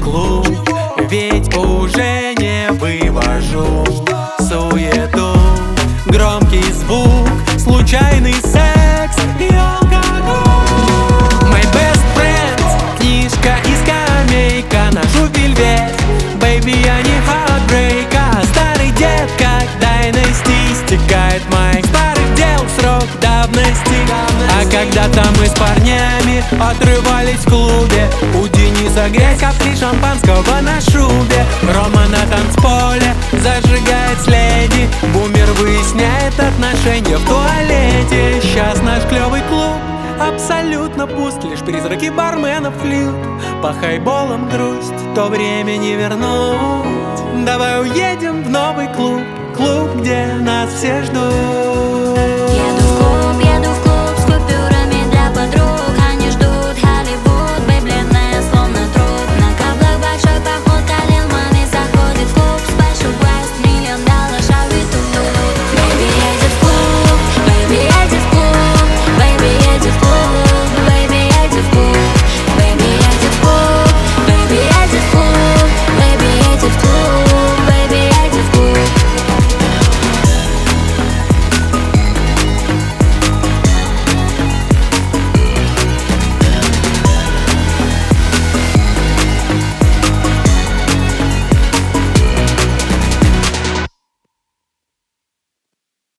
клуб, ведь уже не вывожу суету. Громкий звук, случайный секс и алкоголь. My best friends, книжка и скамейка, наш вельвет. Baby, я не heartbreak, а старый дед, как Dynasty. Стекает моих старых дел срок давности. А когда-то мы с парнями отрывались в клубе. У Дениса грязь, капли шампанского на шубе. Рома на танцполе зажигает с леди. Бумер выясняет отношения в туалете. Сейчас наш клёвый клуб абсолютно пуст, лишь призраки барменов льют по хайболам грусть, то время не вернуть. Давай уедем в новый клуб, клуб, где нас все ждут.